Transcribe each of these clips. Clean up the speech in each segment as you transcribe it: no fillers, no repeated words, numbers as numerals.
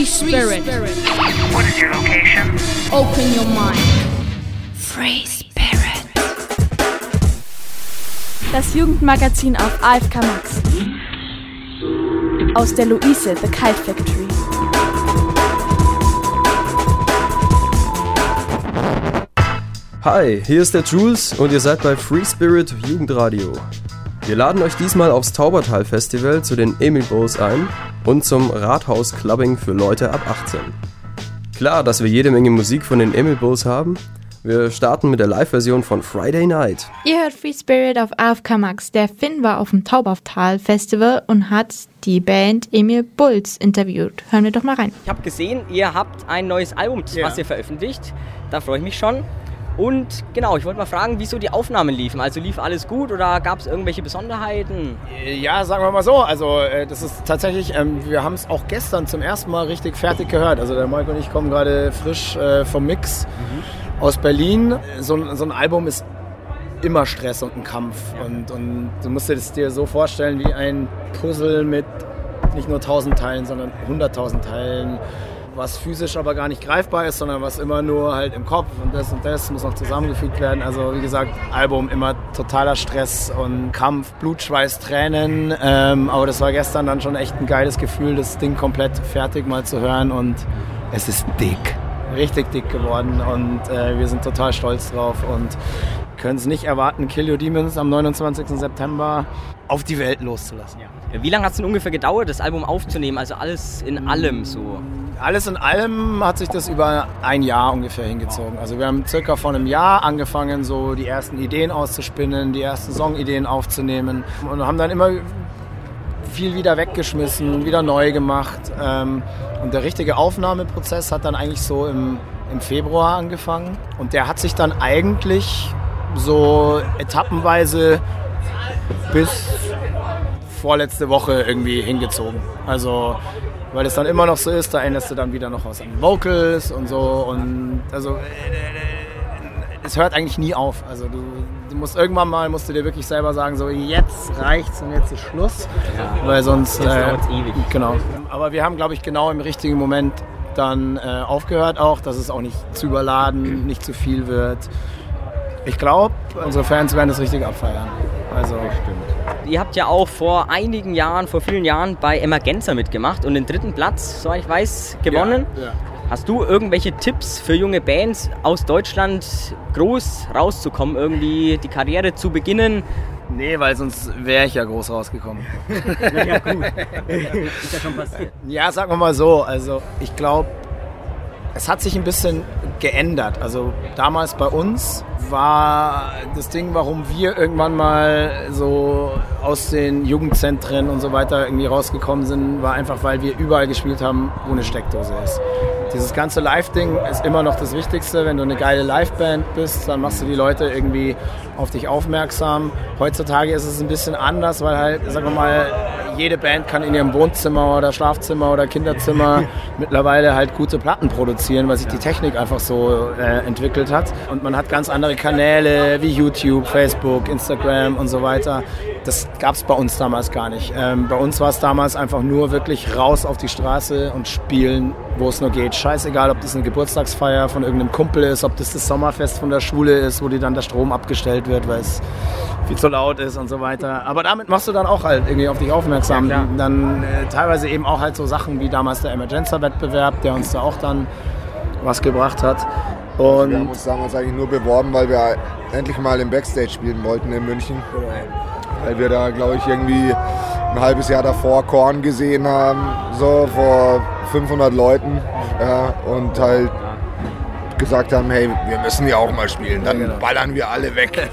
Free Spirit. What is your location? Open your mind. Free Spirit. Das Jugendmagazin auf AFK Max. Aus der Luise, The Kite Factory. Hi, hier ist der Jules und ihr seid bei Free Spirit Jugendradio. Wir laden euch diesmal aufs Taubertal Festival zu den Emil Bowls ein und zum Rathaus Clubbing für Leute ab 18. Klar, dass wir jede Menge Musik von den Emil Bowls haben. Wir starten mit der Live-Version von Friday Night. Ihr hört Free Spirit auf AFK Max. Der Finn war auf dem Taubertal Festival und hat die Band Emil Bulls interviewt. Hören wir doch mal rein. Ich habe gesehen, ihr habt ein neues Album, was ihr veröffentlicht. Da freue ich mich schon. Und genau, ich wollte mal fragen, wieso die Aufnahmen liefen. Also lief alles gut oder gab es irgendwelche Besonderheiten? Ja, sagen wir mal so. Also das ist tatsächlich, wir haben es auch gestern zum ersten Mal richtig fertig gehört. Also der Mike und ich kommen gerade frisch vom Mix aus Berlin. So ein Album ist immer Stress und ein Kampf. Und du musst dir das dir so vorstellen wie ein Puzzle mit nicht nur 1000 Teilen, sondern 100.000 Teilen. Was physisch aber gar nicht greifbar ist, sondern was immer nur halt im Kopf und das muss noch zusammengefügt werden. Also wie gesagt, Album immer totaler Stress und Kampf, Blut, Schweiß, Tränen. Aber das war gestern dann schon echt ein geiles Gefühl, das Ding komplett fertig mal zu hören und es ist dick, richtig dick geworden und wir sind total stolz drauf und können es nicht erwarten, Kill Your Demons am 29. September auf die Welt loszulassen. Ja. Wie lange hat es denn ungefähr gedauert, das Album aufzunehmen? Also alles in allem so? Alles in allem hat sich das über ein Jahr ungefähr hingezogen. Also wir haben circa vor einem Jahr angefangen, so die ersten Ideen auszuspinnen, die ersten Songideen aufzunehmen und haben dann immer viel wieder weggeschmissen, wieder neu gemacht. Und der richtige Aufnahmeprozess hat dann eigentlich so im Februar angefangen. Und der hat sich dann eigentlich so etappenweise bis vorletzte Woche irgendwie hingezogen. Also weil es dann immer noch so ist, da änderst du dann wieder noch was an Vocals und so und also es hört eigentlich nie auf. Also du musst irgendwann mal, musst du dir wirklich selber sagen, so jetzt reicht's und jetzt ist Schluss, weil sonst dauert's ewig. Genau. Aber wir haben, glaube ich, genau im richtigen Moment dann aufgehört auch, dass es auch nicht zu überladen, nicht zu viel wird. Ich glaube, unsere Fans werden das richtig abfeiern. Also stimmt. Ihr habt ja auch vor vielen Jahren bei Emergenza mitgemacht und den 3. Platz, soweit ich weiß, gewonnen. Ja. Hast du irgendwelche Tipps für junge Bands aus Deutschland, groß rauszukommen, irgendwie die Karriere zu beginnen? Nee, weil sonst wäre ich ja groß rausgekommen. Ja gut, ist ja schon passiert. Ja, sagen wir mal so, also ich glaube, es hat sich ein bisschen geändert. Also damals bei uns war das Ding, warum wir irgendwann mal so aus den Jugendzentren und so weiter irgendwie rausgekommen sind, war einfach, weil wir überall gespielt haben, wo eine Steckdose ist. Dieses ganze Live-Ding ist immer noch das Wichtigste. Wenn du eine geile Live-Band bist, dann machst du die Leute irgendwie auf dich aufmerksam. Heutzutage ist es ein bisschen anders, weil halt, sagen wir mal, jede Band kann in ihrem Wohnzimmer oder Schlafzimmer oder Kinderzimmer mittlerweile halt gute Platten produzieren, weil sich die Technik einfach so entwickelt hat. Und man hat ganz andere Kanäle wie YouTube, Facebook, Instagram und so weiter. Das gab es bei uns damals gar nicht. Bei uns war es damals einfach nur wirklich raus auf die Straße und spielen, wo es nur geht. Scheißegal, ob das eine Geburtstagsfeier von irgendeinem Kumpel ist, ob das Sommerfest von der Schule ist, wo dir dann der Strom abgestellt wird, weil es viel zu laut ist und so weiter. Aber damit machst du dann auch halt irgendwie auf dich aufmerksam. Ja, dann teilweise eben auch halt so Sachen wie damals der Emergenza-Wettbewerb, der uns da auch dann was gebracht hat. Und wir haben uns damals eigentlich nur beworben, weil wir endlich mal im Backstage spielen wollten in München. Weil wir da, glaube ich, irgendwie ein halbes Jahr davor Korn gesehen haben, so vor 500 Leuten. Ja, und halt gesagt haben, hey, wir müssen ja auch mal spielen, dann ballern wir alle weg.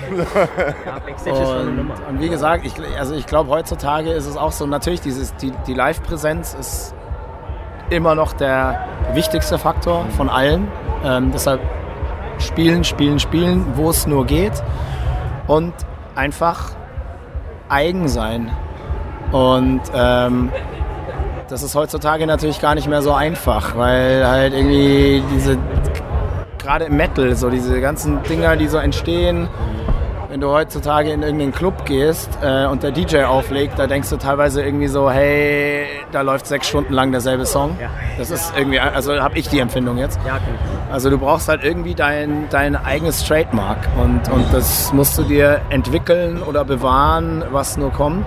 Und wie gesagt, ich glaube, heutzutage ist es auch so, natürlich die Live-Präsenz ist immer noch der wichtigste Faktor von allen. Deshalb spielen, wo es nur geht und einfach eigen sein. Und das ist heutzutage natürlich gar nicht mehr so einfach, weil halt irgendwie gerade im Metal, so diese ganzen Dinger, die so entstehen, wenn du heutzutage in irgendeinen Club gehst und der DJ auflegt, da denkst du teilweise irgendwie so, hey, da läuft 6 Stunden lang derselbe Song. Ja. Das ist irgendwie, also habe ich die Empfindung jetzt. Ja, okay. Also du brauchst halt irgendwie dein eigenes Trademark und das musst du dir entwickeln oder bewahren, was nur kommt.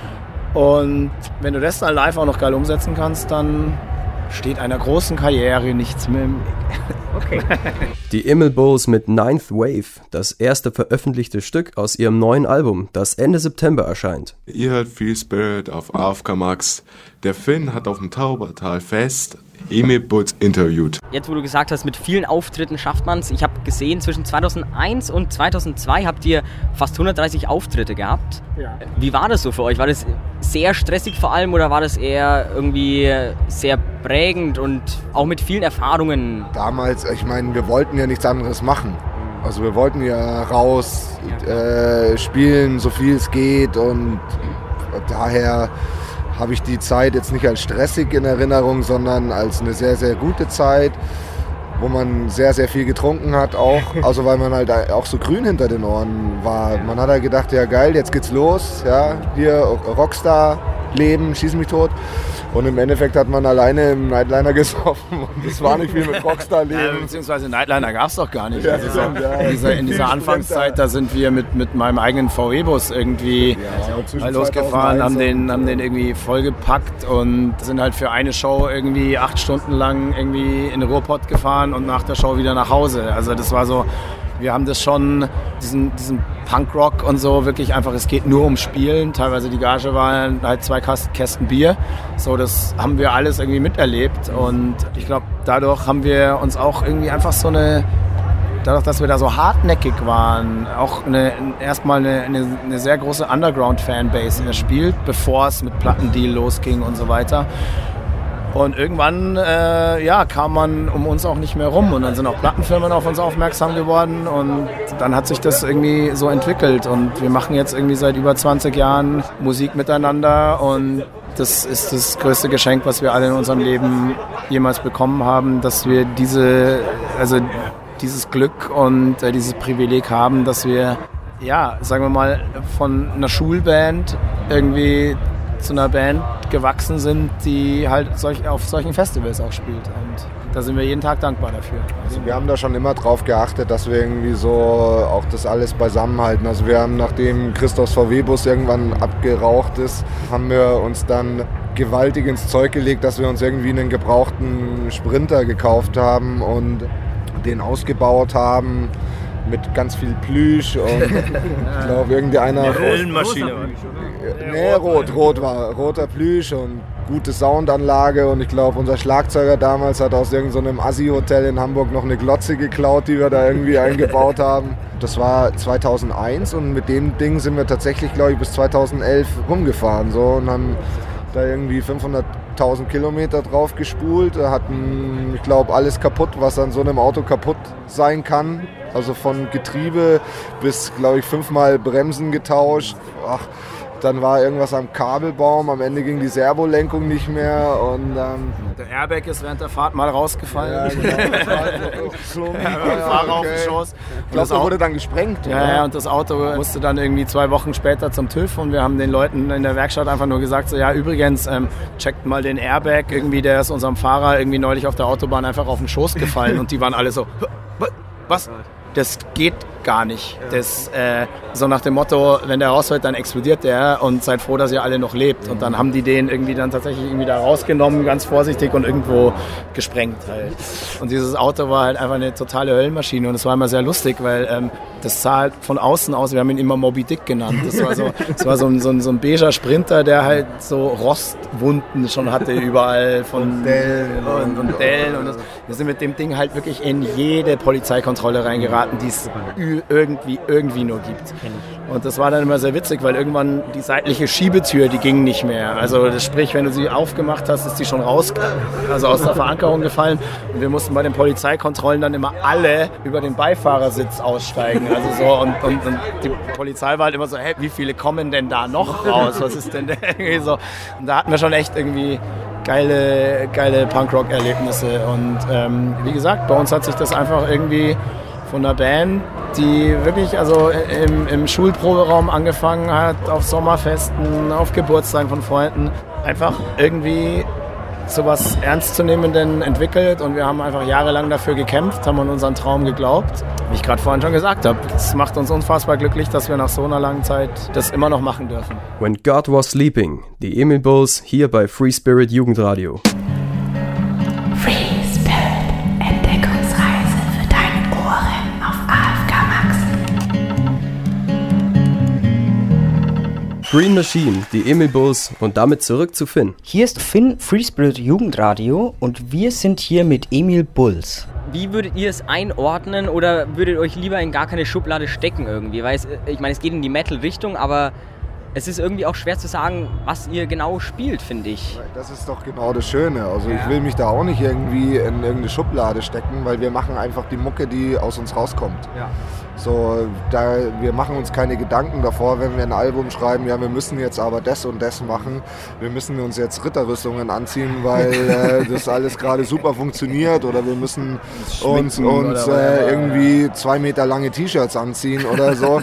Und wenn du das dann live auch noch geil umsetzen kannst, dann steht einer großen Karriere nichts mehr im Weg. Okay. Die Emil Bulls mit Ninth Wave, das erste veröffentlichte Stück aus ihrem neuen Album, das Ende September erscheint. Ihr hört Free Spirit auf AFK Max. Der Finn hat auf dem Taubertalfest Emil Bulls interviewt. Jetzt, wo du gesagt hast, mit vielen Auftritten schafft man es. Ich habe gesehen, zwischen 2001 und 2002 habt ihr fast 130 Auftritte gehabt. Ja. Wie war das so für euch? War das sehr stressig vor allem oder war das eher irgendwie sehr prägend und auch mit vielen Erfahrungen? Damals, ich meine, wir wollten ja nichts anderes machen. Also wir wollten ja raus, spielen, so viel es geht und daher habe ich die Zeit jetzt nicht als stressig in Erinnerung, sondern als eine sehr, sehr gute Zeit, wo man sehr, sehr viel getrunken hat auch. Also weil man halt auch so grün hinter den Ohren war. Man hat halt gedacht, ja geil, jetzt geht's los, ja, hier Rockstar-Leben, schieß mich tot. Und im Endeffekt hat man alleine im Nightliner gesoffen und es war nicht viel mit Rockstar-Leben. Beziehungsweise Nightliner gab es doch gar nicht. Ja, also in dieser Anfangszeit, da sind wir mit meinem eigenen VW-Bus irgendwie losgefahren, haben den irgendwie vollgepackt und sind halt für eine Show irgendwie 8 Stunden lang irgendwie in den Ruhrpott gefahren und nach der Show wieder nach Hause. Also das war so, wir haben das schon, diesen Punkrock und so, wirklich einfach, es geht nur um Spielen. Teilweise die Gage waren halt 2 Kästen Bier. So, das haben wir alles irgendwie miterlebt und ich glaube, dadurch haben wir uns auch irgendwie einfach so dadurch, dass wir da so hartnäckig waren, auch erstmal eine sehr große Underground-Fanbase erspielt, bevor es mit Plattendeal losging und so weiter. Und irgendwann kam man um uns auch nicht mehr rum und dann sind auch Plattenfirmen auf uns aufmerksam geworden und dann hat sich das irgendwie so entwickelt und wir machen jetzt irgendwie seit über 20 Jahren Musik miteinander und das ist das größte Geschenk, was wir alle in unserem Leben jemals bekommen haben, dass wir dieses Glück und dieses Privileg haben, dass wir, sagen wir mal, von einer Schulband irgendwie zu einer Band gewachsen sind, die halt auf solchen Festivals auch spielt. Und da sind wir jeden Tag dankbar dafür. Also wir haben da schon immer drauf geachtet, dass wir irgendwie so auch das alles beisammenhalten. Also wir haben, nachdem Christophs VW-Bus irgendwann abgeraucht ist, haben wir uns dann gewaltig ins Zeug gelegt, dass wir uns irgendwie einen gebrauchten Sprinter gekauft haben und den ausgebaut haben mit ganz viel Plüsch und ich glaube irgendeiner... Höllenmaschine. Nee, roter Plüsch und gute Soundanlage und ich glaube, unser Schlagzeuger damals hat aus irgendeinem Assi-Hotel in Hamburg noch eine Glotze geklaut, die wir da irgendwie eingebaut haben. Das war 2001 und mit dem Ding sind wir tatsächlich, glaube ich, bis 2011 rumgefahren so, und haben da irgendwie 500.000 Kilometer drauf gespult, hatten, ich glaube, alles kaputt, was an so einem Auto kaputt sein kann. Also von Getriebe bis, glaube ich, 5-mal Bremsen getauscht. Dann war irgendwas am Kabelbaum, am Ende ging die Servolenkung nicht mehr und der Airbag ist während der Fahrt mal rausgefallen. Ja, genau. Fahrer auf den Schoß. Ich glaube, da wurde dann gesprengt. Ja, und das Auto musste dann irgendwie 2 Wochen später zum TÜV und wir haben den Leuten in der Werkstatt einfach nur gesagt, so, ja, übrigens, checkt mal den Airbag, irgendwie, der ist unserem Fahrer irgendwie neulich auf der Autobahn einfach auf den Schoß gefallen und die waren alle so, was? Das geht gar nicht. Das, so nach dem Motto, wenn der rausfällt, dann explodiert der und seid froh, dass ihr alle noch lebt. Und dann haben die den irgendwie dann tatsächlich irgendwie da rausgenommen, ganz vorsichtig und irgendwo gesprengt halt. Und dieses Auto war halt einfach eine totale Höllenmaschine und es war immer sehr lustig, weil das sah halt von außen aus, wir haben ihn immer Moby Dick genannt. Das war so ein beiger Sprinter, der halt so Rostwunden schon hatte überall von Dellen und Dellen. Und wir sind mit dem Ding halt wirklich in jede Polizeikontrolle reingeraten, die es irgendwie nur gibt. Und das war dann immer sehr witzig, weil irgendwann die seitliche Schiebetür, die ging nicht mehr. Also das sprich, wenn du sie aufgemacht hast, ist die schon raus, also aus der Verankerung gefallen. Und wir mussten bei den Polizeikontrollen dann immer alle über den Beifahrersitz aussteigen. Also so, und die Polizei war halt immer so, hey, wie viele kommen denn da noch raus? Was ist denn irgendwie so? Und da hatten wir schon echt irgendwie geile Punkrock-Erlebnisse. Und wie gesagt, bei uns hat sich das einfach irgendwie von einer Band, die wirklich also im Schulproberaum angefangen hat, auf Sommerfesten, auf Geburtstagen von Freunden, einfach irgendwie sowas Ernstzunehmenden entwickelt und wir haben einfach jahrelang dafür gekämpft, haben an unseren Traum geglaubt. Wie ich gerade vorhin schon gesagt habe, es macht uns unfassbar glücklich, dass wir nach so einer langen Zeit das immer noch machen dürfen. When God Was Sleeping, die Emil Bulls hier bei Free Spirit Jugendradio. Free Spirit, Entdeckungsreise für deine Ohren auf AFK Max. Green Machine, die Emil Bulls und damit zurück zu Finn. Hier ist Finn, Free Spirit Jugendradio und wir sind hier mit Emil Bulls. Wie würdet ihr es einordnen oder würdet euch lieber in gar keine Schublade stecken irgendwie? Weil ich meine, es geht in die Metal-Richtung, aber es ist irgendwie auch schwer zu sagen, was ihr genau spielt, finde ich. Das ist doch genau das Schöne. Also ich will mich da auch nicht irgendwie in irgendeine Schublade stecken, weil wir machen einfach die Mucke, die aus uns rauskommt. Ja. So, wir machen uns keine Gedanken davor, wenn wir ein Album schreiben, ja, wir müssen jetzt aber das und das machen. Wir müssen uns jetzt Ritterrüstungen anziehen, weil das alles gerade super funktioniert oder wir müssen uns irgendwie 2 Meter lange T-Shirts anziehen oder so.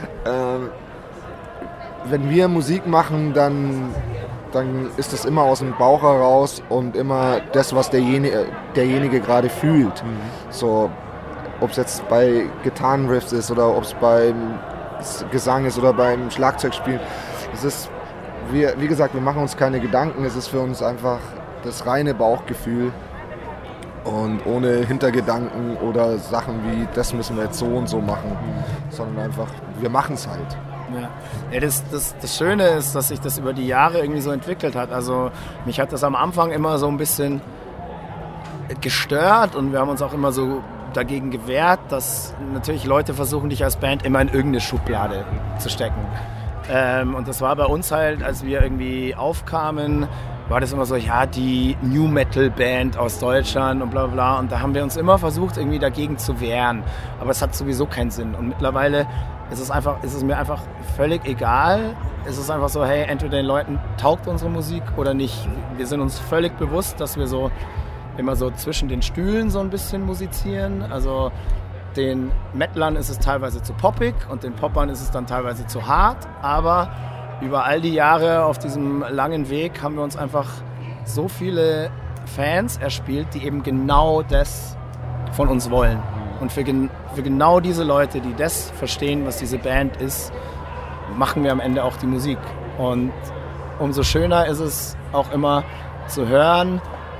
Wenn wir Musik machen, dann ist das immer aus dem Bauch heraus und immer das, was derjenige gerade fühlt. So, ob es jetzt bei Gitarrenriffs ist oder ob es beim Gesang ist oder beim Schlagzeugspielen. Es ist, wie gesagt, wir machen uns keine Gedanken. Es ist für uns einfach das reine Bauchgefühl und ohne Hintergedanken oder Sachen wie, das müssen wir jetzt so und so machen, sondern einfach, wir machen es halt. Ja, das Schöne ist, dass sich das über die Jahre irgendwie so entwickelt hat. Also mich hat das am Anfang immer so ein bisschen gestört und wir haben uns auch immer so dagegen gewehrt, dass natürlich Leute versuchen, dich als Band immer in irgendeine Schublade zu stecken. Und das war bei uns halt, als wir irgendwie aufkamen, war das immer so, ja, die New Metal Band aus Deutschland und bla bla. Und da haben wir uns immer versucht, irgendwie dagegen zu wehren. Aber es hat sowieso keinen Sinn. Und mittlerweile ist es mir einfach völlig egal. Es ist einfach so, hey, entweder den Leuten taugt unsere Musik oder nicht. Wir sind uns völlig bewusst, dass wir so immer so zwischen den Stühlen so ein bisschen musizieren. Also den Metlern ist es teilweise zu poppig und den Poppern ist es dann teilweise zu hart. Aber über all die Jahre auf diesem langen Weg haben wir uns einfach so viele Fans erspielt, die eben genau das von uns wollen. Und für genau diese Leute, die das verstehen, was diese Band ist, machen wir am Ende auch die Musik. Und umso schöner ist es auch immer zu hören,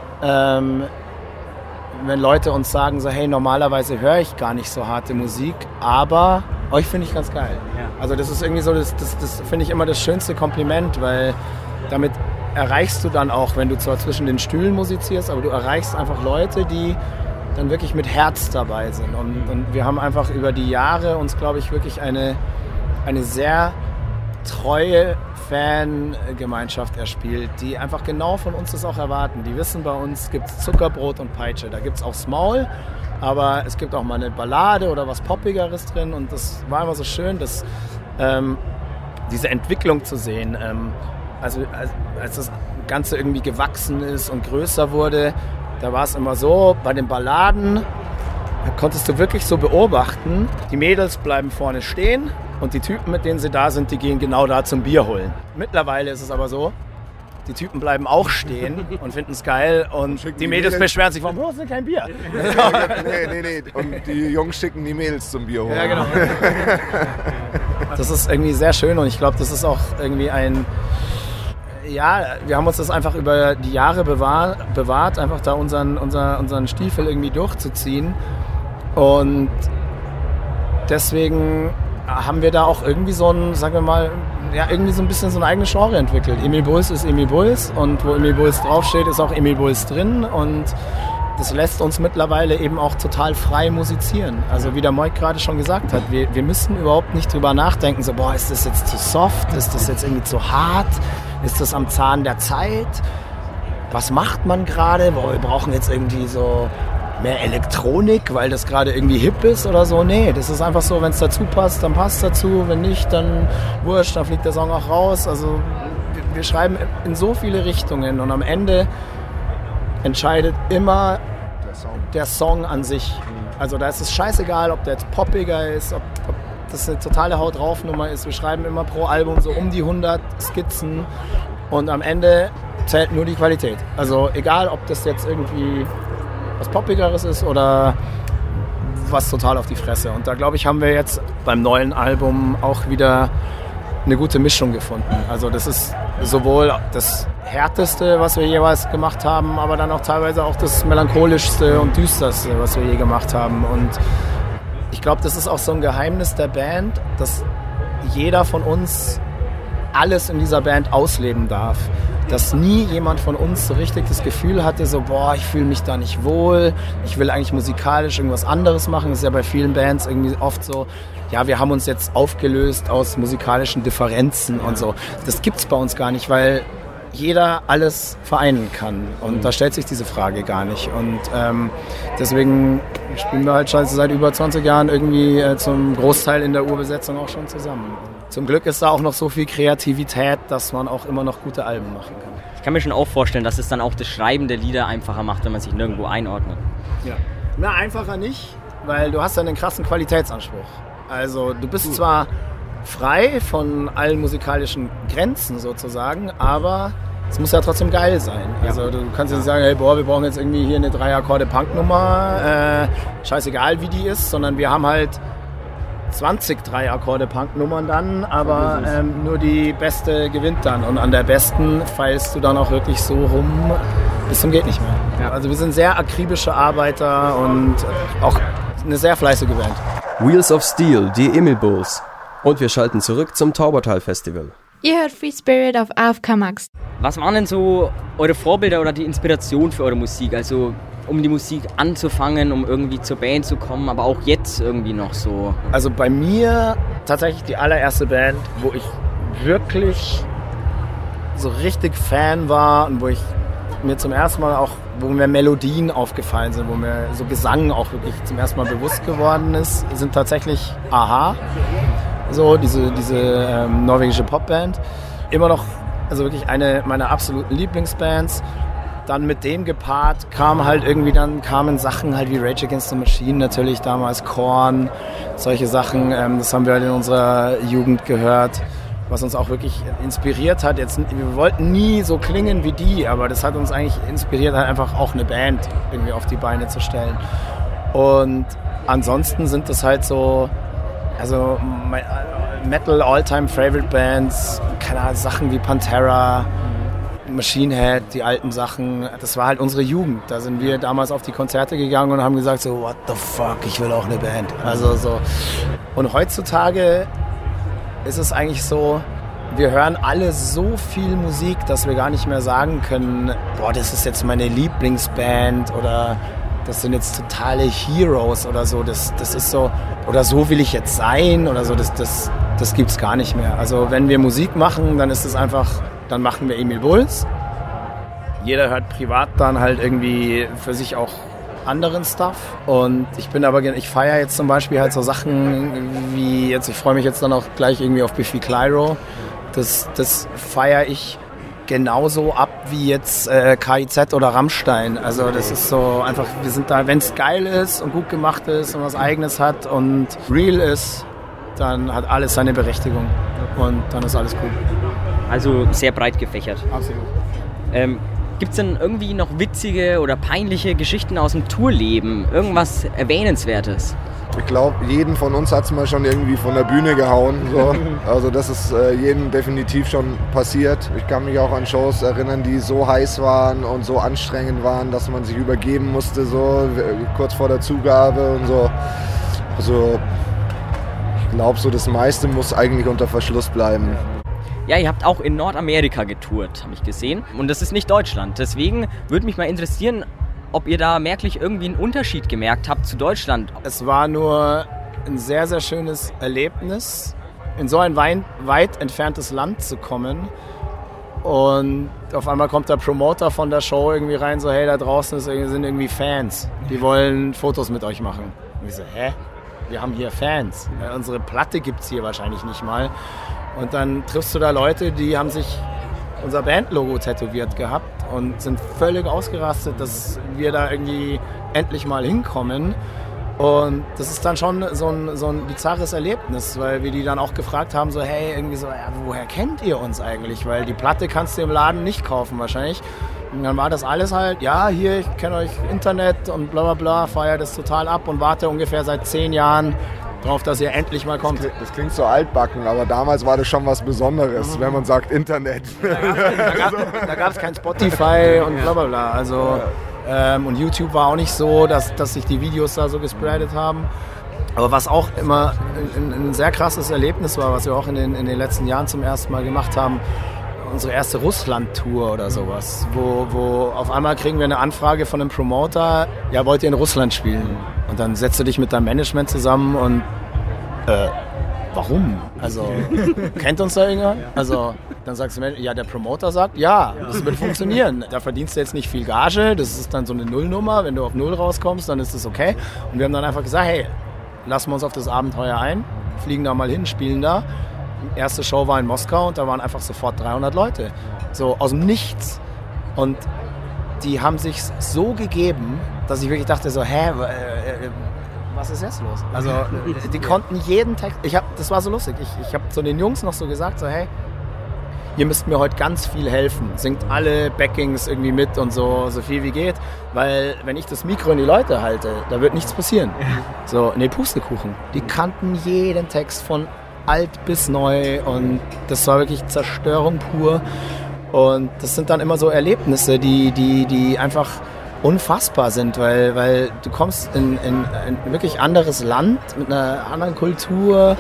wenn Leute uns sagen, so, hey, normalerweise höre ich gar nicht so harte Musik, aber euch finde ich ganz geil. Ja. Also das ist irgendwie so, das finde ich immer das schönste Kompliment, weil damit erreichst du dann auch, wenn du zwar zwischen den Stühlen musizierst, aber du erreichst einfach Leute, die dann wirklich mit Herz dabei sind. Und wir haben einfach über die Jahre uns, glaube ich, wirklich eine sehr treue Fangemeinschaft erspielt, die einfach genau von uns das auch erwarten. Die wissen, bei uns gibt es Zuckerbrot und Peitsche. Da gibt es auch Small, aber es gibt auch mal eine Ballade oder was Poppigeres drin. Und das war immer so schön, dass diese Entwicklung zu sehen. Als das Ganze irgendwie gewachsen ist und größer wurde, da war es immer so, bei den Balladen konntest du wirklich so beobachten, die Mädels bleiben vorne stehen und die Typen, mit denen sie da sind, die gehen genau da zum Bier holen. Mittlerweile ist es aber so, die Typen bleiben auch stehen und finden es geil und die Mädels beschweren sich, warum holst du kein Bier? Nee. Und die Jungs schicken die Mädels zum Bier holen. Ja, genau. Das ist irgendwie sehr schön und ich glaube, das ist auch irgendwie wir haben uns das einfach über die Jahre bewahrt, einfach da unseren Stiefel irgendwie durchzuziehen. Und deswegen haben wir da auch irgendwie so ein, sagen wir mal, irgendwie so ein bisschen so ein eigenes Genre entwickelt. Emil Bulls ist Emil Bulls und wo Emil Bulls draufsteht, ist auch Emil Bulls drin und das lässt uns mittlerweile eben auch total frei musizieren. Also wie der Moik gerade schon gesagt hat, wir müssen überhaupt nicht drüber nachdenken, so, boah, ist das jetzt zu soft, ist das jetzt irgendwie zu hart, ist das am Zahn der Zeit, was macht man gerade, boah, wir brauchen jetzt irgendwie so mehr Elektronik, weil das gerade irgendwie hip ist oder so. Nee, das ist einfach so, wenn es dazu passt, dann passt es dazu, wenn nicht, dann wurscht, dann fliegt der Song auch raus. Also wir schreiben in so viele Richtungen und am Ende entscheidet immer der Song an sich. Also da ist es scheißegal, ob der jetzt poppiger ist, ob das eine totale Haut drauf Nummer ist. Wir schreiben immer pro Album so um die 100 Skizzen und am Ende zählt nur die Qualität. Also egal, ob das jetzt irgendwie was Poppigeres ist oder was total auf die Fresse. Und da glaube ich, haben wir jetzt beim neuen Album auch wieder eine gute Mischung gefunden. Also das ist sowohl das Härteste, was wir jeweils gemacht haben, aber dann auch teilweise auch das Melancholischste und Düsterste, was wir je gemacht haben. Und ich glaube, das ist auch so ein Geheimnis der Band, dass jeder von uns alles in dieser Band ausleben darf. Dass nie jemand von uns so richtig das Gefühl hatte, so, boah, ich fühle mich da nicht wohl, ich will eigentlich musikalisch irgendwas anderes machen. Das ist ja bei vielen Bands irgendwie oft so, ja, wir haben uns jetzt aufgelöst aus musikalischen Differenzen und so. Das gibt's bei uns gar nicht, weil jeder alles vereinen kann. Und da stellt sich diese Frage gar nicht. Und deswegen spielen wir halt schon seit über 20 Jahren irgendwie zum Großteil in der Urbesetzung auch schon zusammen. Zum Glück ist da auch noch so viel Kreativität, dass man auch immer noch gute Alben machen kann. Ich kann mir schon auch vorstellen, dass es dann auch das Schreiben der Lieder einfacher macht, wenn man sich nirgendwo einordnet. Ja. Na, einfacher nicht, weil du hast ja einen krassen Qualitätsanspruch. Also du bist zwar frei von allen musikalischen Grenzen sozusagen, aber es muss ja trotzdem geil sein. Also du kannst ja nicht sagen, hey, boah, wir brauchen jetzt irgendwie hier eine 3-Akkorde-Punk-Nummer, scheißegal wie die ist, sondern wir haben halt 20 3-Akkorde-Punk-Nummern dann, aber nur die beste gewinnt dann. Und an der besten feilst du dann auch wirklich so rum, bis zum geht nicht mehr. Ja. Also wir sind sehr akribische Arbeiter und auch eine sehr fleißige Band. Wheels of Steel, die Emil Bulls. Und wir schalten zurück zum Taubertal-Festival. Ihr hört Free Spirit auf AFK Max. Was waren denn so eure Vorbilder oder die Inspiration für eure Musik? Also um die Musik anzufangen, um irgendwie zur Band zu kommen, aber auch jetzt irgendwie noch so? Also bei mir tatsächlich die allererste Band, wo ich wirklich so richtig Fan war und wo ich mir zum ersten Mal auch, wo mir Melodien aufgefallen sind, wo mir so Gesang auch wirklich zum ersten Mal bewusst geworden ist, sind tatsächlich a-ha. So, diese norwegische Popband. Immer noch, also wirklich eine meiner absoluten Lieblingsbands. Dann mit dem gepaart kamen Sachen halt wie Rage Against the Machine natürlich damals, Korn, solche Sachen. Das haben wir halt in unserer Jugend gehört, was uns auch wirklich inspiriert hat. Wir wollten nie so klingen wie die, aber das hat uns eigentlich inspiriert, halt einfach auch eine Band irgendwie auf die Beine zu stellen. Und ansonsten sind das halt so, also Metal All-Time Favorite Bands, keine Ahnung, Sachen wie Pantera, Machine Head, die alten Sachen, das war halt unsere Jugend. Da sind wir damals auf die Konzerte gegangen und haben gesagt so, what the fuck, ich will auch eine Band. Also so. Und heutzutage ist es eigentlich so, wir hören alle so viel Musik, dass wir gar nicht mehr sagen können, boah, das ist jetzt meine Lieblingsband oder das sind jetzt totale Heroes oder so. Das ist so, oder so will ich jetzt sein oder so, das gibt's gar nicht mehr. Also wenn wir Musik machen, dann ist es einfach, dann machen wir Emil Bulls. Jeder hört privat dann halt irgendwie für sich auch anderen Stuff. Und ich feiere jetzt zum Beispiel halt so Sachen wie jetzt, ich freue mich jetzt dann auch gleich irgendwie auf Biffy Clyro. Das feiere ich genauso ab wie jetzt KIZ oder Rammstein. Also das ist so einfach, wir sind da, wenn es geil ist und gut gemacht ist und was Eigenes hat und real ist, dann hat alles seine Berechtigung und dann ist alles cool. Also sehr breit gefächert. Absolut. Gibt es denn irgendwie noch witzige oder peinliche Geschichten aus dem Tourleben? Irgendwas Erwähnenswertes? Ich glaube, jeden von uns hat es mal schon irgendwie von der Bühne gehauen. So. Also das ist jedem definitiv schon passiert. Ich kann mich auch an Shows erinnern, die so heiß waren und so anstrengend waren, dass man sich übergeben musste, so kurz vor der Zugabe und so. Also ich glaube, so das meiste muss eigentlich unter Verschluss bleiben. Ja, ihr habt auch in Nordamerika getourt, habe ich gesehen. Und das ist nicht Deutschland. Deswegen würde mich mal interessieren, ob ihr da merklich irgendwie einen Unterschied gemerkt habt zu Deutschland. Es war nur ein sehr, sehr schönes Erlebnis, in so ein weit entferntes Land zu kommen. Und auf einmal kommt der Promoter von der Show irgendwie rein, so hey, da draußen sind irgendwie Fans, die wollen Fotos mit euch machen. Und ich so, hä? Wir haben hier Fans. Ja, unsere Platte gibt's hier wahrscheinlich nicht mal. Und dann triffst du da Leute, die haben sich unser Bandlogo tätowiert gehabt und sind völlig ausgerastet, dass wir da irgendwie endlich mal hinkommen. Und das ist dann schon so ein bizarres Erlebnis, weil wir die dann auch gefragt haben, so hey, irgendwie so, ja, woher kennt ihr uns eigentlich? Weil die Platte kannst du im Laden nicht kaufen wahrscheinlich. Und dann war das alles halt, ja, hier, ich kenne euch Internet und bla bla bla, feiere das total ab und warte ungefähr seit 10 Jahren drauf, dass ihr endlich mal kommt. Das klingt so altbacken, aber damals war das schon was Besonderes, wenn man sagt Internet. Da gab es kein Spotify und bla bla bla. Also, und YouTube war auch nicht so, dass sich die Videos da so gespreadet haben. Aber was auch immer ein sehr krasses Erlebnis war, was wir auch in den letzten Jahren zum ersten Mal gemacht haben, unsere erste Russland-Tour oder sowas, wo auf einmal kriegen wir eine Anfrage von einem Promoter, ja, wollt ihr in Russland spielen? Und dann setzt du dich mit deinem Management zusammen und warum? Also, kennt uns da irgendjemand? Also, dann sagst du, ja, der Promoter sagt, ja, das wird funktionieren. Da verdienst du jetzt nicht viel Gage, das ist dann so eine Nullnummer, wenn du auf Null rauskommst, dann ist das okay. Und wir haben dann einfach gesagt, hey, lassen wir uns auf das Abenteuer ein, fliegen da mal hin, spielen da. Die erste Show war in Moskau und da waren einfach sofort 300 Leute, so aus dem Nichts. Und die haben sich so gegeben, dass ich wirklich dachte so, was ist jetzt los? Also die konnten jeden Text, das war so lustig, ich habe zu den Jungs noch so gesagt, so hey, ihr müsst mir heute ganz viel helfen, singt alle Backings irgendwie mit und so viel wie geht, weil wenn ich das Mikro in die Leute halte, da wird nichts passieren. So, nee, Pustekuchen. Die kannten jeden Text von alt bis neu und das war wirklich Zerstörung pur. Und das sind dann immer so Erlebnisse, die einfach unfassbar sind, weil du kommst in ein wirklich anderes Land mit einer anderen Kultur,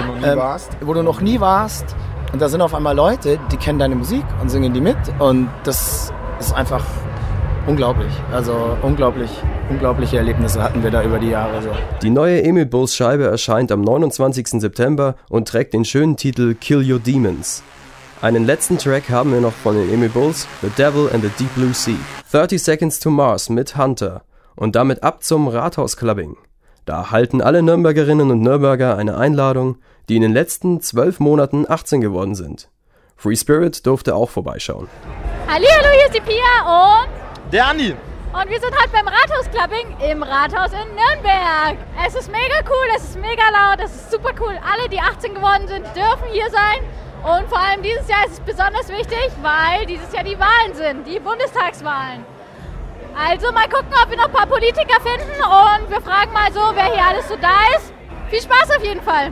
wo du noch nie warst. Und da sind auf einmal Leute, die kennen deine Musik und singen die mit. Und das ist einfach unglaublich. Also unglaubliche Erlebnisse hatten wir da über die Jahre. So. Die neue Emil Bulls Scheibe erscheint am 29. September und trägt den schönen Titel Kill Your Demons. Einen letzten Track haben wir noch von den Emil Bulls, The Devil and the Deep Blue Sea. 30 Seconds to Mars mit Hunter und damit ab zum Rathaus-Clubbing. Da erhalten alle Nürnbergerinnen und Nürnberger eine Einladung, die in den letzten 12 Monaten 18 geworden sind. Free Spirit durfte auch vorbeischauen. Hallihallo, hier ist die Pia und der Andi. Und wir sind halt beim Rathaus-Clubbing im Rathaus in Nürnberg. Es ist mega cool, es ist mega laut, es ist super cool. Alle, die 18 geworden sind, dürfen hier sein. Und vor allem dieses Jahr ist es besonders wichtig, weil dieses Jahr die Wahlen sind, die Bundestagswahlen. Also mal gucken, ob wir noch ein paar Politiker finden und wir fragen mal so, wer hier alles so da ist. Viel Spaß auf jeden Fall.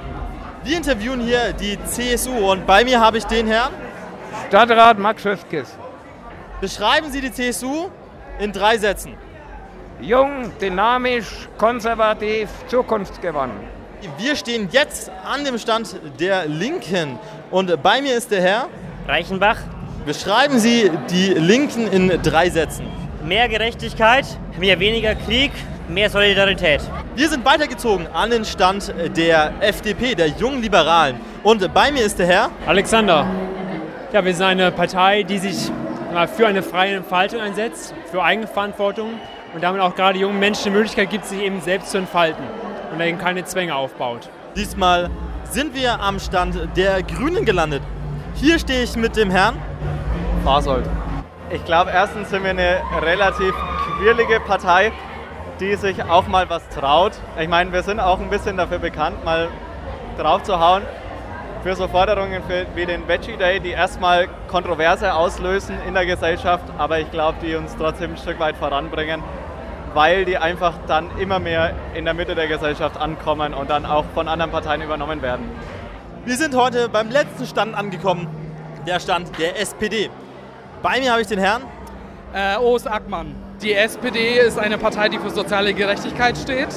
Wir interviewen hier die CSU und bei mir habe ich den Herrn Stadtrat Max Höfkes. Beschreiben Sie die CSU in 3 Sätzen. Jung, dynamisch, konservativ, zukunftsgewandt. Wir stehen jetzt an dem Stand der Linken und bei mir ist der Herr Reichenbach. Beschreiben Sie die Linken in 3 Sätzen. Mehr Gerechtigkeit, weniger Krieg, mehr Solidarität. Wir sind weitergezogen an den Stand der FDP, der Jungen Liberalen. Und bei mir ist der Herr Alexander. Ja, wir sind eine Partei, die sich für eine freie Entfaltung einsetzt, für Eigenverantwortung und damit auch gerade jungen Menschen die Möglichkeit gibt, sich eben selbst zu entfalten und eben keine Zwänge aufbaut. Diesmal sind wir am Stand der Grünen gelandet. Hier stehe ich mit dem Herrn Fasold. Ich glaube, erstens sind wir eine relativ quirlige Partei, die sich auch mal was traut. Ich meine, wir sind auch ein bisschen dafür bekannt, mal drauf zu hauen für so Forderungen wie den Veggie Day, die erstmal Kontroverse auslösen in der Gesellschaft, aber ich glaube, die uns trotzdem ein Stück weit voranbringen, weil die einfach dann immer mehr in der Mitte der Gesellschaft ankommen und dann auch von anderen Parteien übernommen werden. Wir sind heute beim letzten Stand angekommen, der Stand der SPD. Bei mir habe ich den Herrn Oos Ackmann. Die SPD ist eine Partei, die für soziale Gerechtigkeit steht.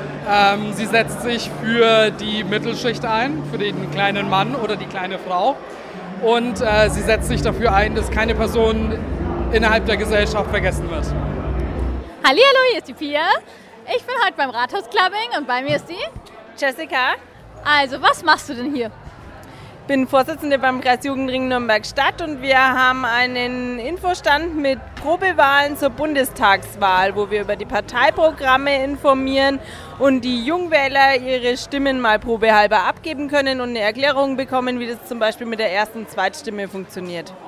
Sie setzt sich für die Mittelschicht ein, für den kleinen Mann oder die kleine Frau. Und sie setzt sich dafür ein, dass keine Person innerhalb der Gesellschaft vergessen wird. Hallihallo, hier ist die Pia. Ich bin heute beim Rathaus-Clubbing und bei mir ist die Jessica. Also, was machst du denn hier? Ich bin Vorsitzende beim Kreisjugendring Nürnberg-Stadt und wir haben einen Infostand mit Probewahlen zur Bundestagswahl, wo wir über die Parteiprogramme informieren und die Jungwähler ihre Stimmen mal probehalber abgeben können und eine Erklärung bekommen, wie das zum Beispiel mit der Erst- und Zweitstimme funktioniert.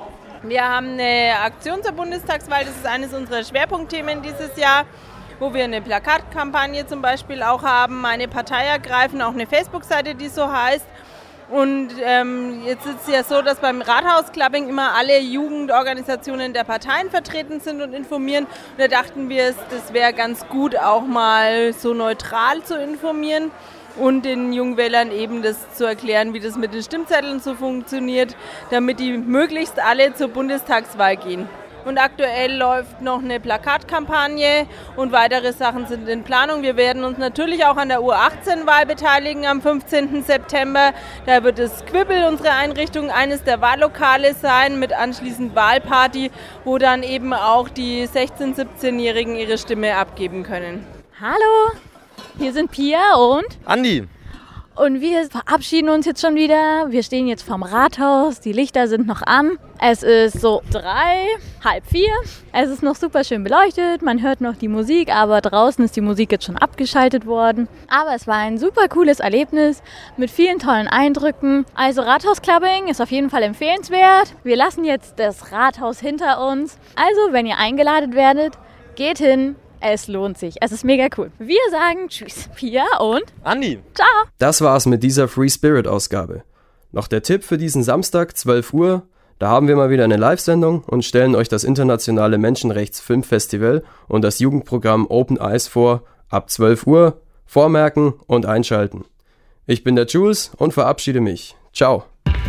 Wir haben eine Aktion zur Bundestagswahl, das ist eines unserer Schwerpunktthemen dieses Jahr, wo wir eine Plakatkampagne zum Beispiel auch haben, eine Partei ergreifen, auch eine Facebook-Seite, die so heißt. Und jetzt ist es ja so, dass beim Rathaus-Clubbing immer alle Jugendorganisationen der Parteien vertreten sind und informieren. Und da dachten wir, das wäre ganz gut, auch mal so neutral zu informieren und den Jungwählern eben das zu erklären, wie das mit den Stimmzetteln so funktioniert, damit die möglichst alle zur Bundestagswahl gehen. Und aktuell läuft noch eine Plakatkampagne und weitere Sachen sind in Planung. Wir werden uns natürlich auch an der U18-Wahl beteiligen am 15. September. Da wird das Quibbel, unsere Einrichtung, eines der Wahllokale sein mit anschließend Wahlparty, wo dann eben auch die 16-, 17-Jährigen ihre Stimme abgeben können. Hallo, hier sind Pia und Andi. Und wir verabschieden uns jetzt schon wieder. Wir stehen jetzt vorm Rathaus, die Lichter sind noch an. Es ist so 3, halb 4. Es ist noch super schön beleuchtet, man hört noch die Musik, aber draußen ist die Musik jetzt schon abgeschaltet worden. Aber es war ein super cooles Erlebnis mit vielen tollen Eindrücken. Also Rathaus-Clubbing ist auf jeden Fall empfehlenswert. Wir lassen jetzt das Rathaus hinter uns. Also wenn ihr eingeladen werdet, geht hin. Es lohnt sich. Es ist mega cool. Wir sagen Tschüss, Pia und Andi. Ciao. Das war's mit dieser Free Spirit Ausgabe. Noch der Tipp für diesen Samstag, 12 Uhr. Da haben wir mal wieder eine Live-Sendung und stellen euch das internationale Menschenrechts-Filmfestival und das Jugendprogramm Open Eyes vor. Ab 12 Uhr. Vormerken und einschalten. Ich bin der Jules und verabschiede mich. Ciao.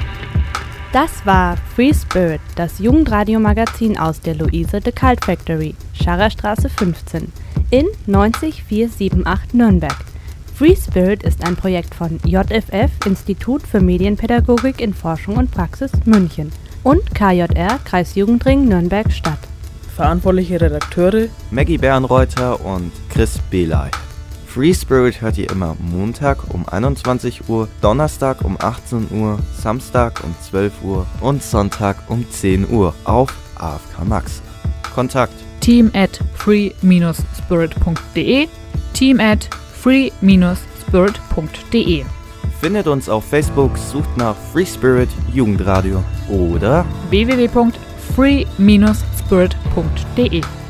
Das war Free Spirit, das Jugendradiomagazin aus der Luise de Cult Factory, Scharrerstraße 15, in 90478 Nürnberg. Free Spirit ist ein Projekt von JFF, Institut für Medienpädagogik in Forschung und Praxis, München, und KJR, Kreisjugendring Nürnberg-Stadt. Verantwortliche Redakteure Maggie Bernreuther und Chris Belay. Free Spirit hört ihr immer Montag um 21 Uhr, Donnerstag um 18 Uhr, Samstag um 12 Uhr und Sonntag um 10 Uhr auf AFK Max. Kontakt team@free-spirit.de, team@free-spirit.de. Findet uns auf Facebook, sucht nach Free Spirit Jugendradio oder www.free-spirit.de.